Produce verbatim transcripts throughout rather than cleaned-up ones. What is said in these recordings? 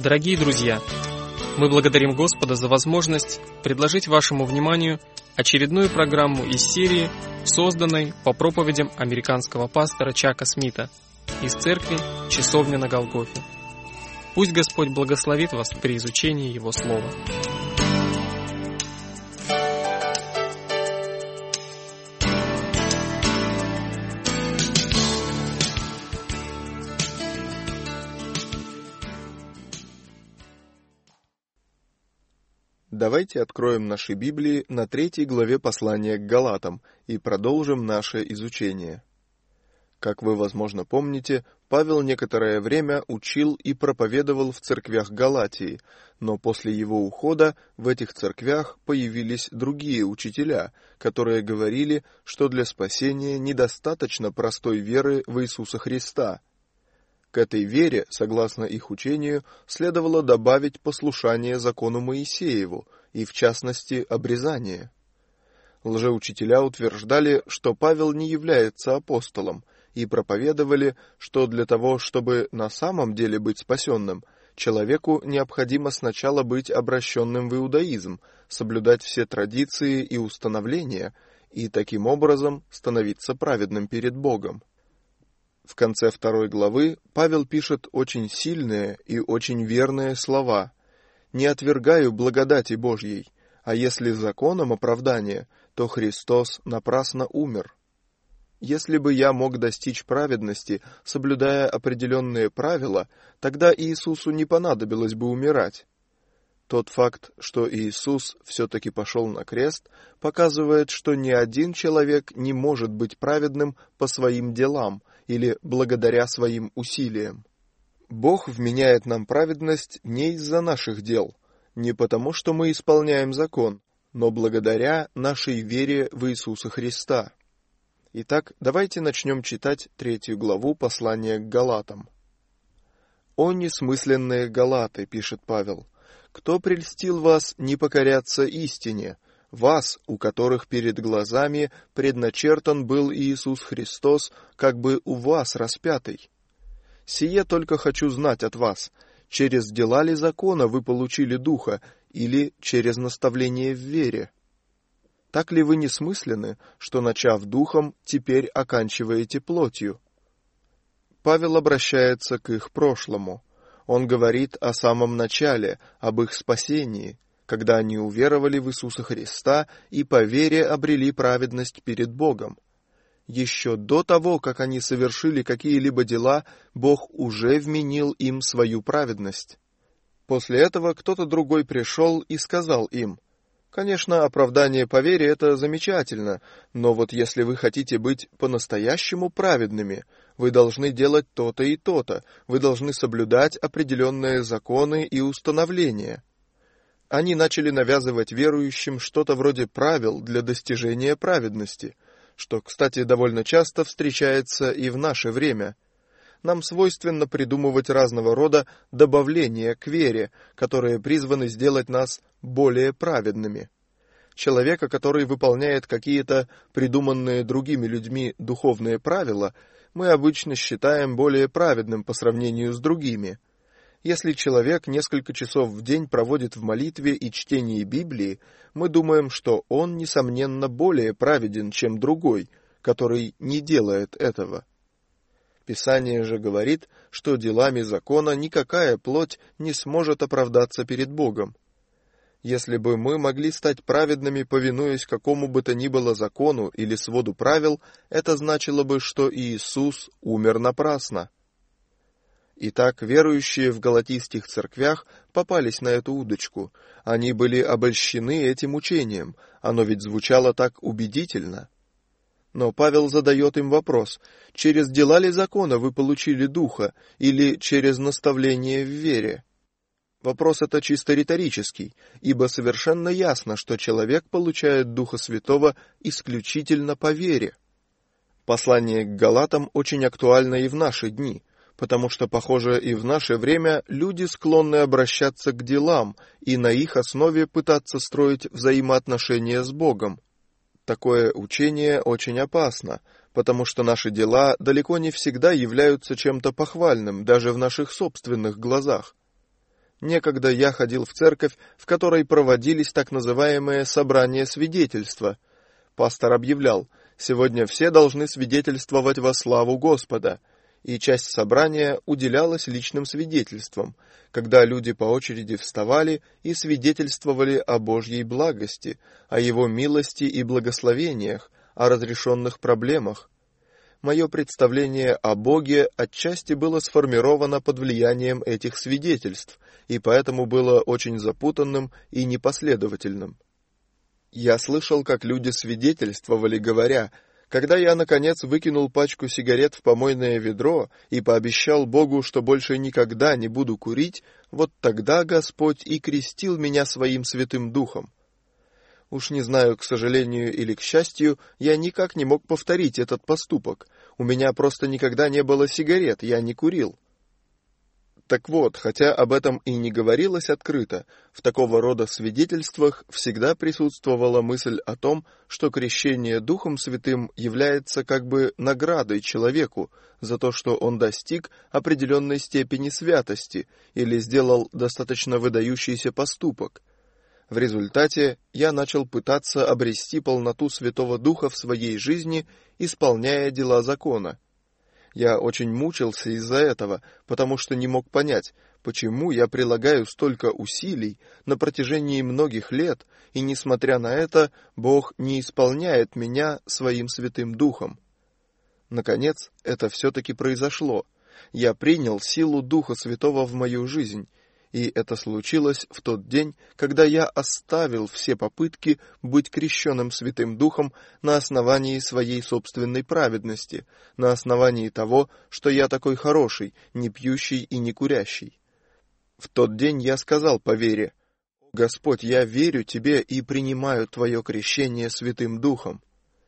Дорогие друзья, мы благодарим Господа за возможность предложить вашему вниманию очередную программу из серии, созданной по проповедям американского пастора Чака Смита из церкви «Часовня на Голгофе». Пусть Господь благословит вас при изучении Его Слова. Давайте откроем наши Библии на третьей главе послания к Галатам и продолжим наше изучение. Как вы, возможно, помните, Павел некоторое время учил и проповедовал в церквях Галатии, но после его ухода в этих церквях появились другие учителя, которые говорили, что для спасения недостаточно простой веры в Иисуса Христа. К этой вере, согласно их учению, следовало добавить послушание закону Моисееву, и в частности обрезание. Лжеучителя утверждали, что Павел не является апостолом, и проповедовали, что для того, чтобы на самом деле быть спасенным, человеку необходимо сначала быть обращенным в иудаизм, соблюдать все традиции и установления, и таким образом становиться праведным перед Богом. В конце второй главы Павел пишет очень сильные и очень верные слова: «Не отвергаю благодати Божьей, а если законом оправдание, то Христос напрасно умер. Если бы я мог достичь праведности, соблюдая определенные правила, тогда Иисусу не понадобилось бы умирать». Тот факт, что Иисус все-таки пошел на крест, показывает, что ни один человек не может быть праведным по своим делам или благодаря своим усилиям. Бог вменяет нам праведность не из-за наших дел, не потому, что мы исполняем закон, но благодаря нашей вере в Иисуса Христа. Итак, давайте начнем читать третью главу послания к Галатам. «О несмысленные Галаты», — пишет Павел, — «кто прельстил вас не покоряться истине, вас, у которых перед глазами предначертан был Иисус Христос, как бы у вас распятый? Сие только хочу знать от вас, через дела ли закона вы получили Духа, или через наставление в вере? Так ли вы несмысленны, что, начав Духом, теперь оканчиваете плотью?» Павел обращается к их прошлому. Он говорит о самом начале, об их спасении, когда они уверовали в Иисуса Христа и по вере обрели праведность перед Богом. Еще до того, как они совершили какие-либо дела, Бог уже вменил им свою праведность. После этого кто-то другой пришел и сказал им: «Конечно, оправдание по вере — это замечательно, но вот если вы хотите быть по-настоящему праведными, вы должны делать то-то и то-то, вы должны соблюдать определенные законы и установления». Они начали навязывать верующим что-то вроде правил для достижения праведности, что, кстати, довольно часто встречается и в наше время. Нам свойственно придумывать разного рода добавления к вере, которые призваны сделать нас более праведными. Человека, который выполняет какие-то придуманные другими людьми духовные правила, мы обычно считаем более праведным по сравнению с другими. Если человек несколько часов в день проводит в молитве и чтении Библии, мы думаем, что он, несомненно, более праведен, чем другой, который не делает этого. Писание же говорит, что делами закона никакая плоть не сможет оправдаться перед Богом. Если бы мы могли стать праведными, повинуясь какому бы то ни было закону или своду правил, это значило бы, что Иисус умер напрасно. Итак, верующие в галатийских церквях попались на эту удочку. Они были обольщены этим учением, оно ведь звучало так убедительно. Но Павел задает им вопрос: через дела ли закона вы получили Духа, или через наставление в вере? Вопрос это чисто риторический, ибо совершенно ясно, что человек получает Духа Святого исключительно по вере. Послание к Галатам очень актуально и в наши дни, потому что, похоже, и в наше время люди склонны обращаться к делам и на их основе пытаться строить взаимоотношения с Богом. Такое учение очень опасно, потому что наши дела далеко не всегда являются чем-то похвальным, даже в наших собственных глазах. Некогда я ходил в церковь, в которой проводились так называемые собрания свидетельства. Пастор объявлял: «Сегодня все должны свидетельствовать во славу Господа», и часть собрания уделялась личным свидетельствам, когда люди по очереди вставали и свидетельствовали о Божьей благости, о Его милости и благословениях, о разрешенных проблемах. Мое представление о Боге отчасти было сформировано под влиянием этих свидетельств, и поэтому было очень запутанным и непоследовательным. Я слышал, как люди свидетельствовали, говоря: «Когда я, наконец, выкинул пачку сигарет в помойное ведро и пообещал Богу, что больше никогда не буду курить, вот тогда Господь и крестил меня своим Святым Духом». Уж не знаю, к сожалению или к счастью, я никак не мог повторить этот поступок. У меня просто никогда не было сигарет, я не курил. Так вот, хотя об этом и не говорилось открыто, в такого рода свидетельствах всегда присутствовала мысль о том, что крещение Духом Святым является как бы наградой человеку за то, что он достиг определенной степени святости или сделал достаточно выдающийся поступок. В результате я начал пытаться обрести полноту Святого Духа в своей жизни, исполняя дела закона. Я очень мучился из-за этого, потому что не мог понять, почему я прилагаю столько усилий на протяжении многих лет, и, несмотря на это, Бог не исполняет меня своим Святым Духом. Наконец, это все-таки произошло. Я принял силу Духа Святого в мою жизнь, и это случилось в тот день, когда я оставил все попытки быть крещенным Святым Духом на основании своей собственной праведности, на основании того, что я такой хороший, не пьющий и не курящий. В тот день я сказал по вере: «Господь, я верю Тебе и принимаю Твое крещение Святым Духом».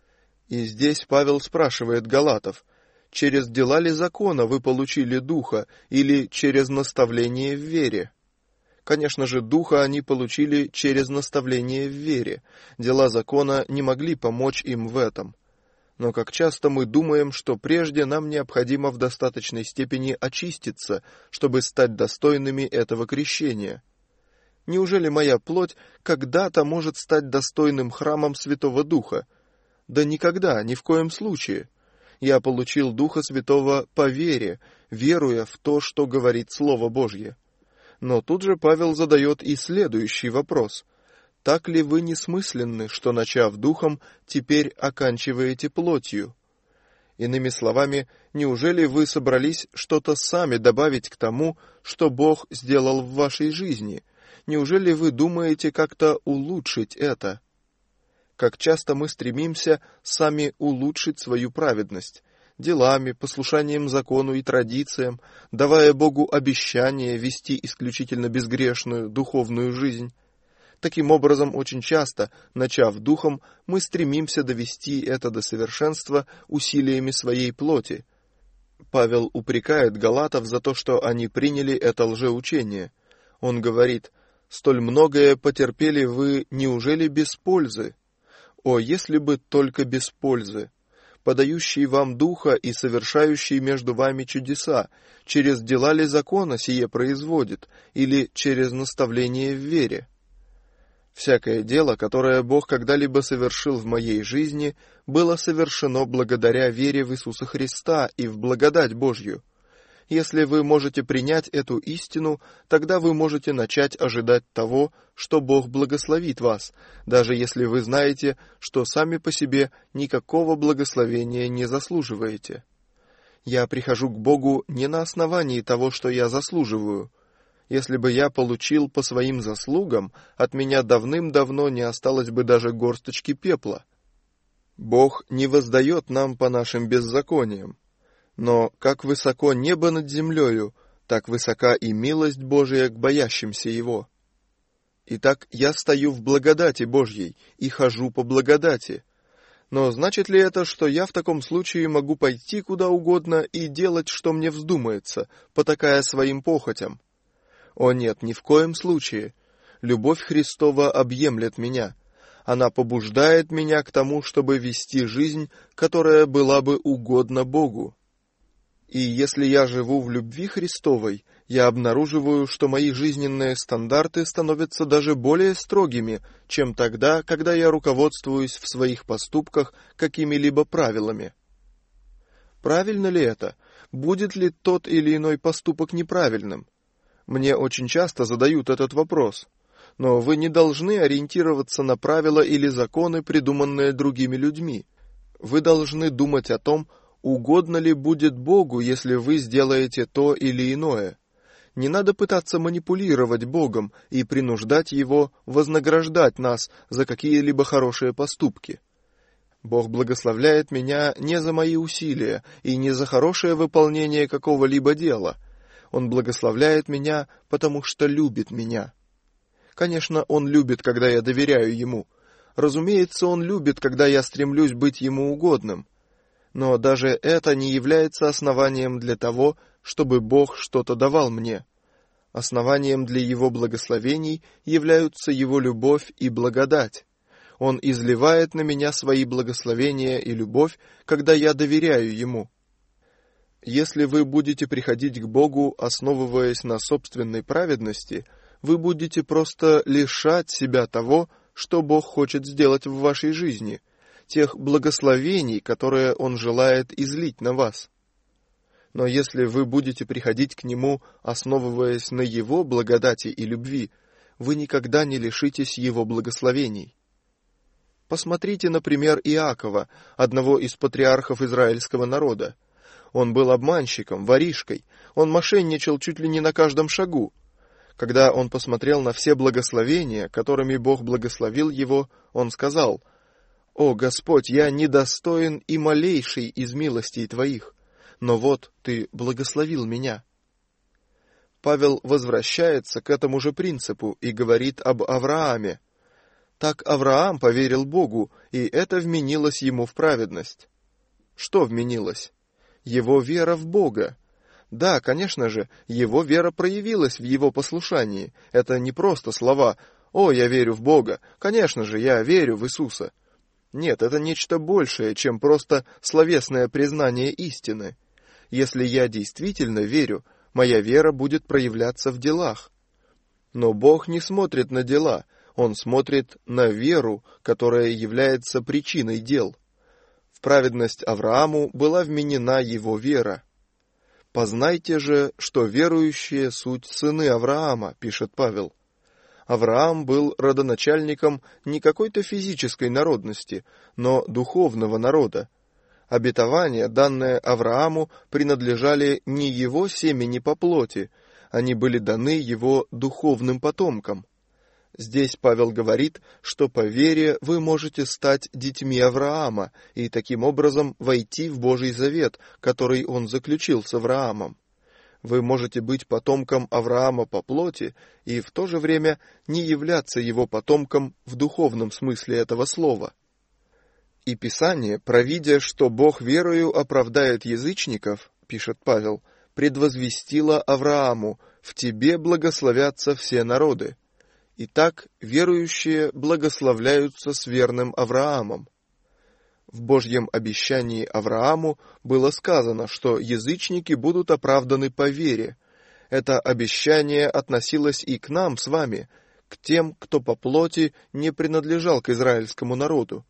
И здесь Павел спрашивает галатов: через дела ли закона вы получили Духа или через наставление в вере? Конечно же, Духа они получили через наставление в вере. Дела закона не могли помочь им в этом. Но как часто мы думаем, что прежде нам необходимо в достаточной степени очиститься, чтобы стать достойными этого крещения. Неужели моя плоть когда-то может стать достойным храмом Святого Духа? Да никогда, ни в коем случае. Я получил Духа Святого по вере, веруя в то, что говорит Слово Божье. Но тут же Павел задает и следующий вопрос: так ли вы несмысленны, что, начав духом, теперь оканчиваете плотью? Иными словами, неужели вы собрались что-то сами добавить к тому, что Бог сделал в вашей жизни? Неужели вы думаете как-то улучшить это? Как часто мы стремимся сами улучшить свою праведность, делами, послушанием закону и традициям, давая Богу обещание вести исключительно безгрешную духовную жизнь. Таким образом, очень часто, начав духом, мы стремимся довести это до совершенства усилиями своей плоти. Павел упрекает галатов за то, что они приняли это лжеучение. Он говорит: «Столь многое потерпели вы, неужели без пользы? О, если бы только без пользы! Подающий вам Духа и совершающий между вами чудеса, через дела ли закона сие производит, или через наставление в вере?» Всякое дело, которое Бог когда-либо совершил в моей жизни, было совершено благодаря вере в Иисуса Христа и в благодать Божью. Если вы можете принять эту истину, тогда вы можете начать ожидать того, что Бог благословит вас, даже если вы знаете, что сами по себе никакого благословения не заслуживаете. Я прихожу к Богу не на основании того, что я заслуживаю. Если бы я получил по своим заслугам, от меня давным-давно не осталось бы даже горсточки пепла. Бог не воздает нам по нашим беззакониям. Но как высоко небо над землею, так высока и милость Божия к боящимся Его. Итак, я стою в благодати Божьей и хожу по благодати. Но значит ли это, что я в таком случае могу пойти куда угодно и делать, что мне вздумается, потакая своим похотям? О нет, ни в коем случае. Любовь Христова объемлет меня. Она побуждает меня к тому, чтобы вести жизнь, которая была бы угодна Богу. И если я живу в любви Христовой, Я обнаруживаю, что мои жизненные стандарты становятся даже более строгими, чем тогда, когда я руководствуюсь в своих поступках какими-либо правилами. Правильно ли это? Будет ли тот или иной поступок неправильным? Мне очень часто задают этот вопрос. Но вы не должны ориентироваться на правила или законы, придуманные другими людьми. Вы должны думать о том, угодно ли будет Богу, если вы сделаете то или иное. Не надо пытаться манипулировать Богом и принуждать Его вознаграждать нас за какие-либо хорошие поступки. Бог благословляет меня не за мои усилия и не за хорошее выполнение какого-либо дела. Он благословляет меня, потому что любит меня. Конечно, Он любит, когда я доверяю Ему. Разумеется, Он любит, когда я стремлюсь быть Ему угодным. Но даже это не является основанием для того, чтобы Бог что-то давал мне. Основанием для Его благословений являются Его любовь и благодать. Он изливает на меня свои благословения и любовь, когда я доверяю Ему. Если вы будете приходить к Богу, основываясь на собственной праведности, вы будете просто лишать себя того, что Бог хочет сделать в вашей жизни, тех благословений, которые Он желает излить на вас. Но если вы будете приходить к Нему, основываясь на Его благодати и любви, вы никогда не лишитесь Его благословений. Посмотрите, например, Иакова, одного из патриархов израильского народа. Он был обманщиком, воришкой, он мошенничал чуть ли не на каждом шагу. Когда он посмотрел на все благословения, которыми Бог благословил его, он сказал: «О, Господь, я недостоин и малейшей из милостей Твоих, но вот Ты благословил меня». Павел возвращается к этому же принципу и говорит об Аврааме. Так Авраам поверил Богу, и это вменилось ему в праведность. Что вменилось? Его вера в Бога. Да, конечно же, его вера проявилась в его послушании. Это не просто слова «О, я верю в Бога», «Конечно же, я верю в Иисуса». Нет, это нечто большее, чем просто словесное признание истины. Если я действительно верю, моя вера будет проявляться в делах. Но Бог не смотрит на дела, Он смотрит на веру, которая является причиной дел. В праведность Аврааму была вменена его вера. «Познайте же, что верующие суть сыны Авраама», пишет Павел. Авраам был родоначальником не какой-то физической народности, но духовного народа. Обетования, данные Аврааму, принадлежали не его семени по плоти, они были даны его духовным потомкам. Здесь Павел говорит, что по вере вы можете стать детьми Авраама и таким образом войти в Божий завет, который он заключил с Авраамом. Вы можете быть потомком Авраама по плоти и в то же время не являться его потомком в духовном смысле этого слова. И Писание, провидя, что Бог верою оправдает язычников, пишет Павел, предвозвестило Аврааму: «В тебе благословятся все народы». Итак, верующие благословляются с верным Авраамом. В Божьем обещании Аврааму было сказано, что язычники будут оправданы по вере. Это обещание относилось и к нам с вами, к тем, кто по плоти не принадлежал к израильскому народу.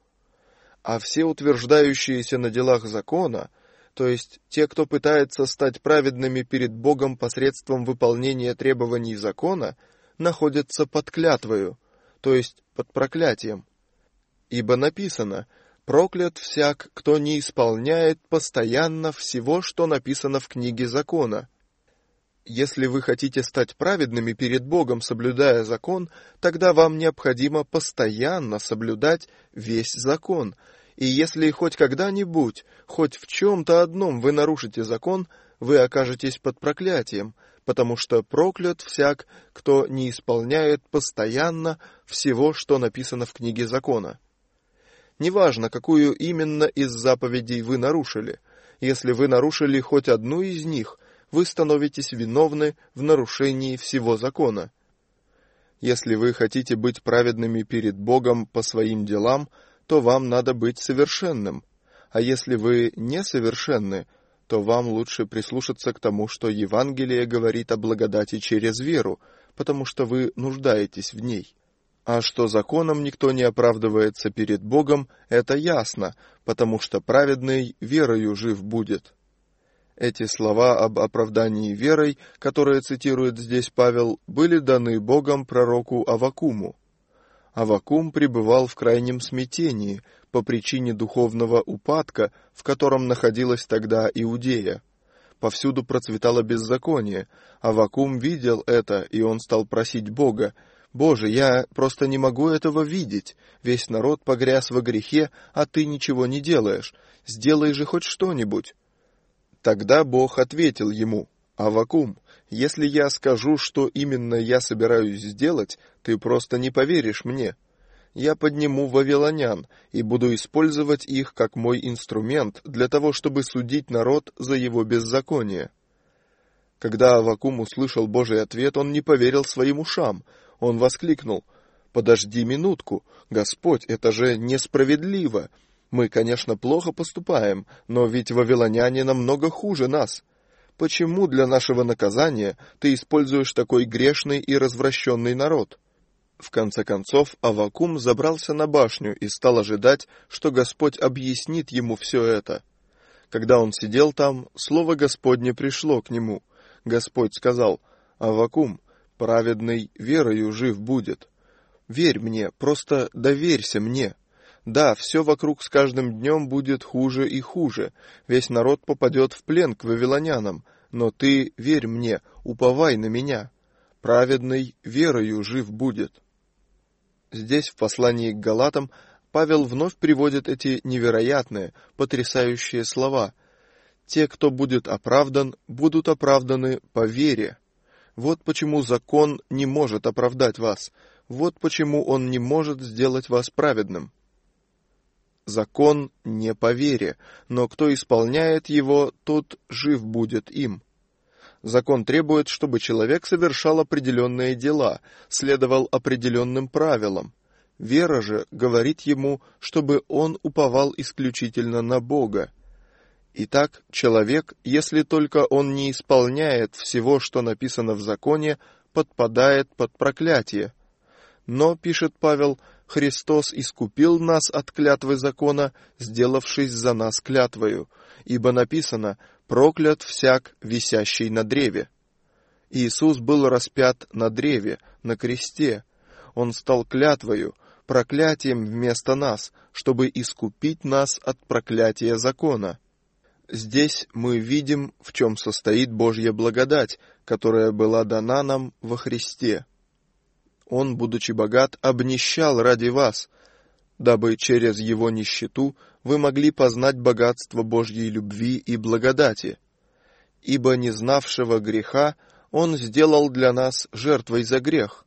А все утверждающиеся на делах закона, то есть те, кто пытается стать праведными перед Богом посредством выполнения требований закона, находятся под клятвою, то есть под проклятием. Ибо написано: «Проклят всяк, кто не исполняет постоянно всего, что написано в книге закона». Если вы хотите стать праведными перед Богом, соблюдая закон, тогда вам необходимо постоянно соблюдать весь закон. И если хоть когда-нибудь, хоть в чем-то одном вы нарушите закон, вы окажетесь под проклятием, потому что проклят всяк, кто не исполняет постоянно всего, что написано в книге закона. Неважно, какую именно из заповедей вы нарушили, если вы нарушили хоть одну из них, вы становитесь виновны в нарушении всего закона. Если вы хотите быть праведными перед Богом по своим делам, то вам надо быть совершенным, а если вы несовершенны, то вам лучше прислушаться к тому, что Евангелие говорит о благодати через веру, потому что вы нуждаетесь в ней. А что законом никто не оправдывается перед Богом, это ясно, потому что праведный верою жив будет. Эти слова об оправдании верой, которые цитирует здесь Павел, были даны Богом пророку Аввакуму. Аввакум пребывал в крайнем смятении по причине духовного упадка, в котором находилась тогда Иудея. Повсюду процветало беззаконие. Аввакум видел это, и он стал просить Бога: «Боже, я просто не могу этого видеть. Весь народ погряз во грехе, а ты ничего не делаешь. Сделай же хоть что-нибудь». Тогда Бог ответил ему: «Аввакум, если я скажу, что именно я собираюсь сделать, ты просто не поверишь мне. Я подниму вавилонян и буду использовать их как мой инструмент для того, чтобы судить народ за его беззаконие». Когда Аввакум услышал Божий ответ, он не поверил своим ушам. Он воскликнул: «Подожди минутку, Господь, это же несправедливо. Мы, конечно, плохо поступаем, но ведь вавилоняне намного хуже нас. Почему для нашего наказания ты используешь такой грешный и развращенный народ?» В конце концов, Аввакум забрался на башню и стал ожидать, что Господь объяснит ему все это. Когда он сидел там, слово Господне пришло к нему. Господь сказал: «Аввакум, праведный верою жив будет. Верь мне, просто доверься мне. Да, все вокруг с каждым днем будет хуже и хуже. Весь народ попадет в плен к вавилонянам. Но ты верь мне, уповай на меня. Праведный верою жив будет». Здесь, в послании к Галатам, Павел вновь приводит эти невероятные, потрясающие слова. «Те, кто будет оправдан, будут оправданы по вере». Вот почему закон не может оправдать вас. Вот почему он не может сделать вас праведным. Закон не по вере, но кто исполняет его, тот жив будет им. Закон требует, чтобы человек совершал определенные дела, следовал определенным правилам. Вера же говорит ему, чтобы он уповал исключительно на Бога. Итак, человек, если только он не исполняет всего, что написано в законе, подпадает под проклятие. Но, пишет Павел, Христос искупил нас от клятвы закона, сделавшись за нас клятвою, ибо написано: «Проклят всяк, висящий на древе». Иисус был распят на древе, на кресте. Он стал клятвою, проклятием вместо нас, чтобы искупить нас от проклятия закона. Здесь мы видим, в чем состоит Божья благодать, которая была дана нам во Христе. Он, будучи богат, обнищал ради вас, дабы через его нищету вы могли познать богатство Божьей любви и благодати. Ибо не знавшего греха он сделал для нас жертвой за грех.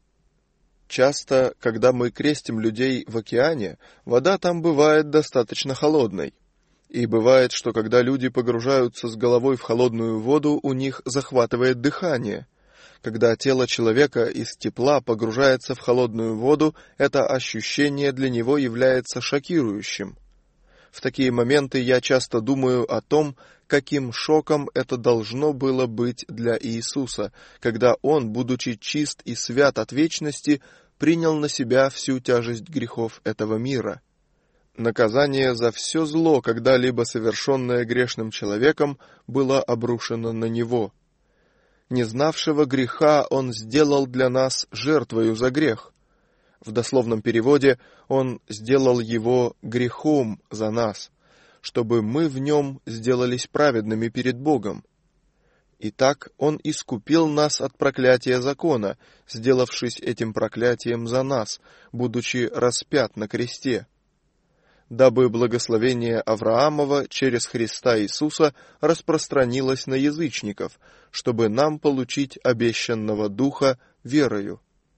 Часто, когда мы крестим людей в океане, вода там бывает достаточно холодной. И бывает, что когда люди погружаются с головой в холодную воду, у них захватывает дыхание. Когда тело человека из тепла погружается в холодную воду, это ощущение для него является шокирующим. В такие моменты я часто думаю о том, каким шоком это должно было быть для Иисуса, когда Он, будучи чист и свят от вечности, принял на себя всю тяжесть грехов этого мира. Наказание за все зло, когда-либо совершенное грешным человеком, было обрушено на Него. Не знавшего греха Он сделал для нас жертвою за грех. В дословном переводе Он сделал его грехом за нас, чтобы мы в нем сделались праведными перед Богом. Итак, Он искупил нас от проклятия закона, сделавшись этим проклятием за нас, будучи распят на кресте, дабы благословение Авраамова через Христа Иисуса распространилось на язычников, чтобы нам получить обещанного Духа верою.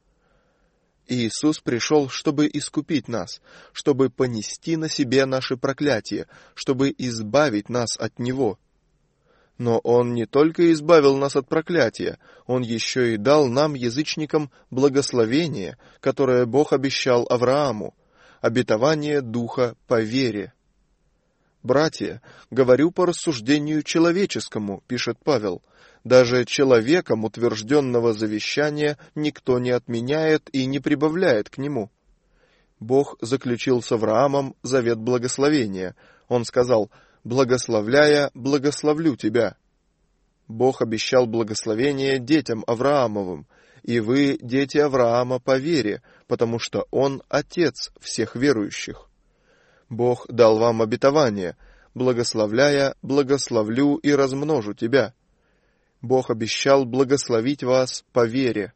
Иисус пришел, чтобы искупить нас, чтобы понести на себе наши проклятия, чтобы избавить нас от него. Но Он не только избавил нас от проклятия, Он еще и дал нам, язычникам, благословение, которое Бог обещал Аврааму, обетование Духа по вере. «Братья, говорю по рассуждению человеческому», — пишет Павел, «даже человеком утвержденного завещания никто не отменяет и не прибавляет к нему». Бог заключил с Авраамом завет благословения. Он сказал: «Благословляя, благословлю тебя». Бог обещал благословение детям Авраамовым, и вы дети Авраама по вере, потому что Он отец всех верующих. Бог дал вам обетование: «Благословляя, благословлю и размножу тебя». Бог обещал благословить вас по вере.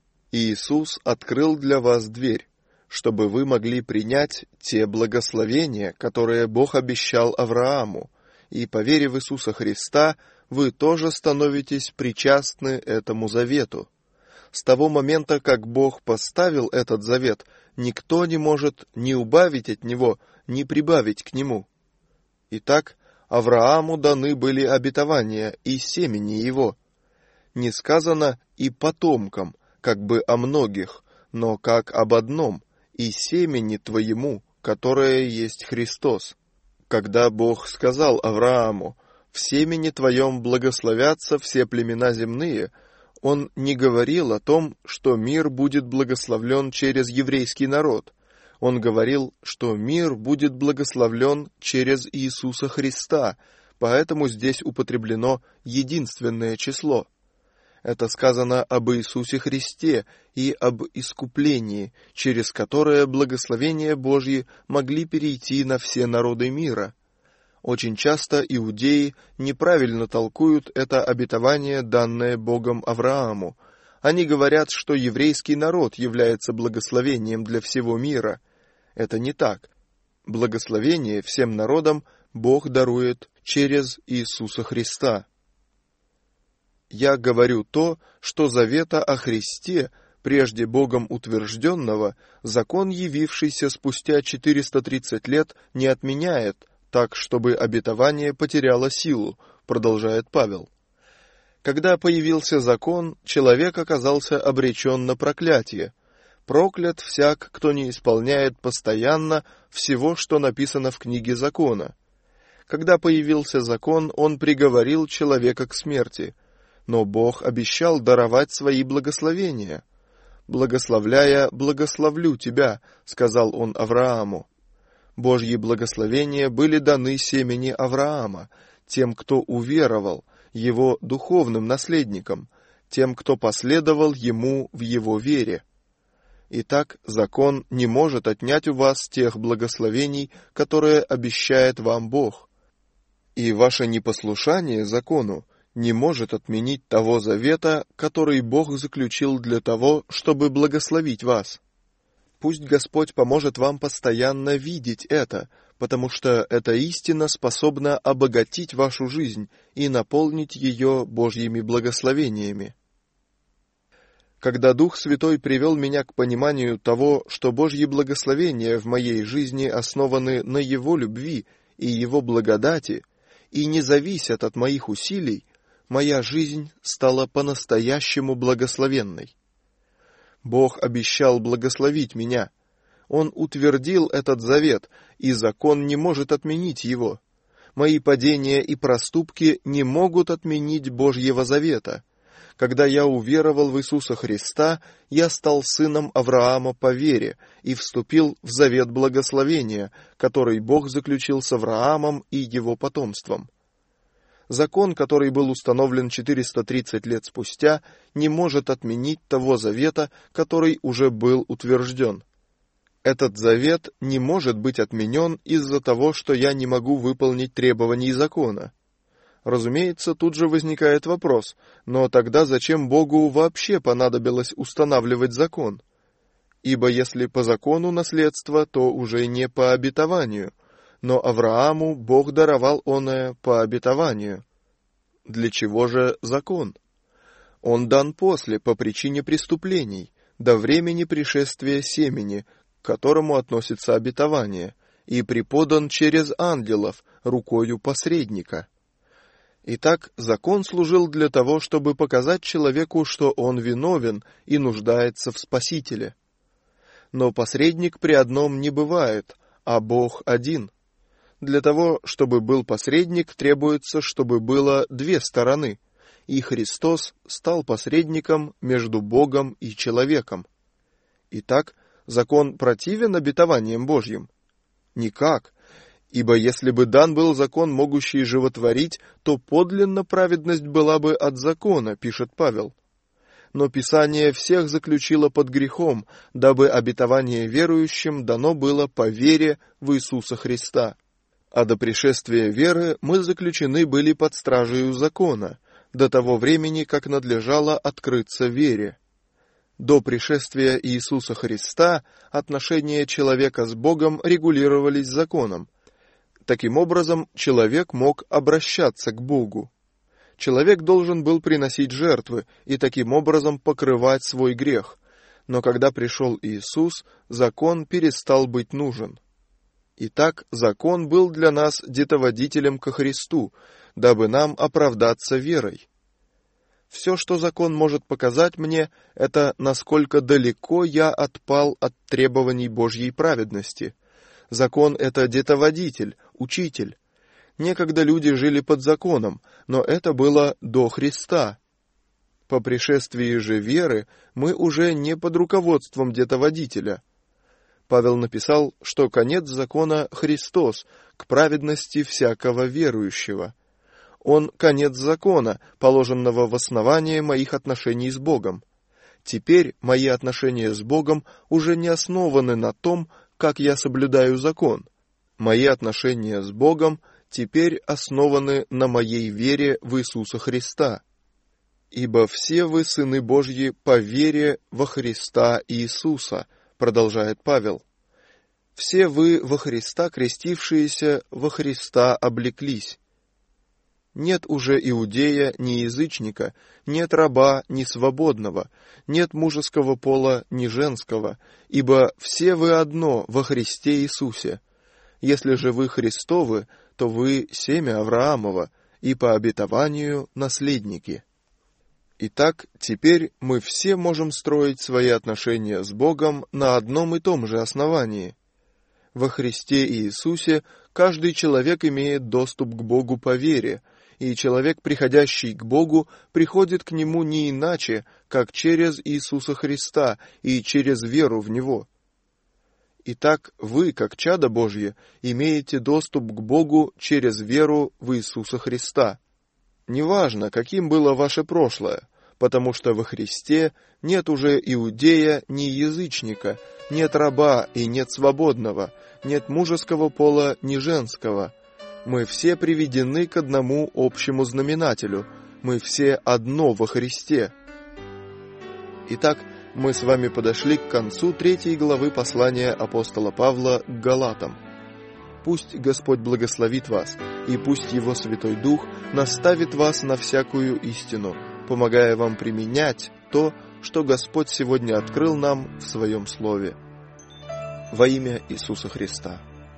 Иисус открыл для вас дверь, чтобы вы могли принять те благословения, которые Бог обещал Аврааму, и по вере в Иисуса Христа вы тоже становитесь причастны этому завету. С того момента, как Бог поставил этот завет, никто не может ни убавить от него, ни прибавить к нему. Итак, Аврааму даны были обетования и семени его. Не сказано «и потомкам», как бы о многих, но как об одном, «и семени твоему, которое есть Христос». Когда Бог сказал Аврааму: «В семени твоем благословятся все племена земные», Он не говорил о том, что мир будет благословлен через еврейский народ. Он говорил, что мир будет благословлен через Иисуса Христа, поэтому здесь употреблено единственное число. Это сказано об Иисусе Христе и об искуплении, через которое благословения Божьи могли перейти на все народы мира. Очень часто иудеи неправильно толкуют это обетование, данное Богом Аврааму. Они говорят, что еврейский народ является благословением для всего мира. Это не так. Благословение всем народам Бог дарует через Иисуса Христа. Я говорю то, что завета о Христе, прежде Богом утвержденного, закон, явившийся спустя четыреста тридцать лет, не отменяет, так, чтобы обетование потеряло силу, продолжает Павел. Когда появился закон, человек оказался обречен на проклятие. Проклят всяк, кто не исполняет постоянно всего, что написано в книге закона. Когда появился закон, он приговорил человека к смерти. Но Бог обещал даровать свои благословения. «Благословляя, благословлю тебя», — сказал он Аврааму. Божьи благословения были даны семени Авраама, тем, кто уверовал, его духовным наследникам, тем, кто последовал ему в его вере. Итак, закон не может отнять у вас тех благословений, которые обещает вам Бог. И ваше непослушание закону не может отменить того завета, который Бог заключил для того, чтобы благословить вас. Пусть Господь поможет вам постоянно видеть это, потому что эта истина способна обогатить вашу жизнь и наполнить ее Божьими благословениями. Когда Дух Святой привел меня к пониманию того, что Божьи благословения в моей жизни основаны на Его любви и Его благодати и не зависят от моих усилий, моя жизнь стала по-настоящему благословенной. Бог обещал благословить меня. Он утвердил этот завет, и закон не может отменить его. Мои падения и проступки не могут отменить Божьего завета. Когда я уверовал в Иисуса Христа, я стал сыном Авраама по вере и вступил в завет благословения, который Бог заключил с Авраамом и его потомством. Закон, который был установлен четыреста тридцать лет спустя, не может отменить того завета, который уже был утвержден. Этот завет не может быть отменен из-за того, что я не могу выполнить требований закона. Разумеется, тут же возникает вопрос, но тогда зачем Богу вообще понадобилось устанавливать закон? Ибо если по закону наследство, то уже не по обетованию, но Аврааму Бог даровал оное по обетованию. Для чего же закон? Он дан после, по причине преступлений, до времени пришествия семени, к которому относится обетование, и преподан через ангелов, рукою посредника. Итак, закон служил для того, чтобы показать человеку, что он виновен и нуждается в Спасителе. Но посредник при одном не бывает, а Бог один. Для того, чтобы был посредник, требуется, чтобы было две стороны, и Христос стал посредником между Богом и человеком. Итак, закон противен обетованиям Божьим? Никак. Ибо если бы дан был закон, могущий животворить, то подлинно праведность была бы от закона, пишет Павел. Но Писание всех заключило под грехом, дабы обетование верующим дано было по вере в Иисуса Христа. А до пришествия веры мы заключены были под стражею закона, до того времени, как надлежало открыться вере. До пришествия Иисуса Христа отношения человека с Богом регулировались законом. Таким образом, человек мог обращаться к Богу. Человек должен был приносить жертвы и таким образом покрывать свой грех. Но когда пришел Иисус, закон перестал быть нужен. Итак, закон был для нас детоводителем ко Христу, дабы нам оправдаться верой. Все, что закон может показать мне, это насколько далеко я отпал от требований Божьей праведности. Закон — это детоводитель, учитель. Некогда люди жили под законом, но это было до Христа. По пришествии же веры мы уже не под руководством детоводителя. Павел написал, что конец закона — Христос, к праведности всякого верующего. Он — конец закона, положенного в основание моих отношений с Богом. Теперь мои отношения с Богом уже не основаны на том, как я соблюдаю закон. Мои отношения с Богом теперь основаны на моей вере в Иисуса Христа. «Ибо все вы, сыны Божьи, по вере во Христа Иисуса», продолжает Павел. «Все вы во Христа, крестившиеся, во Христа облеклись». Нет уже иудея, ни язычника, нет раба, ни свободного, нет мужеского пола, ни женского, ибо все вы одно во Христе Иисусе. Если же вы Христовы, то вы семя Авраамова, и по обетованию наследники. Итак, теперь мы все можем строить свои отношения с Богом на одном и том же основании. Во Христе Иисусе каждый человек имеет доступ к Богу по вере, и человек, приходящий к Богу, приходит к Нему не иначе, как через Иисуса Христа и через веру в Него. Итак, вы, как чадо Божье, имеете доступ к Богу через веру в Иисуса Христа. Неважно, каким было ваше прошлое, потому что во Христе нет уже иудея, ни язычника, нет раба и нет свободного, нет мужеского пола, ни женского. Мы все приведены к одному общему знаменателю. Мы все одно во Христе. Итак, мы с вами подошли к концу третьей главы послания апостола Павла к Галатам. Пусть Господь благословит вас, и пусть Его Святой Дух наставит вас на всякую истину, помогая вам применять то, что Господь сегодня открыл нам в Своем Слове. Во имя Иисуса Христа.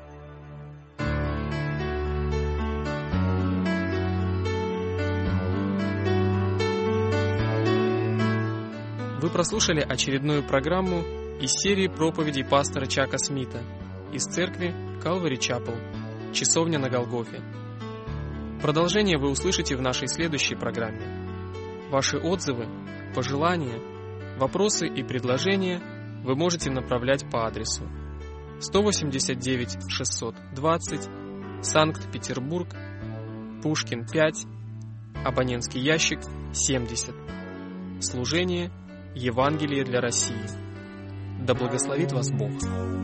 Вы прослушали очередную программу из серии проповедей пастора Чака Смита из церкви Calvary Chapel, часовня на Голгофе. Продолжение вы услышите в нашей следующей программе. Ваши отзывы, пожелания, вопросы и предложения вы можете направлять по адресу сто восемьдесят девять шестьсот двадцать, Санкт-Петербург, Пушкин пять, абонентский ящик семьдесят. Служение Евангелие для России. Да благословит вас Бог.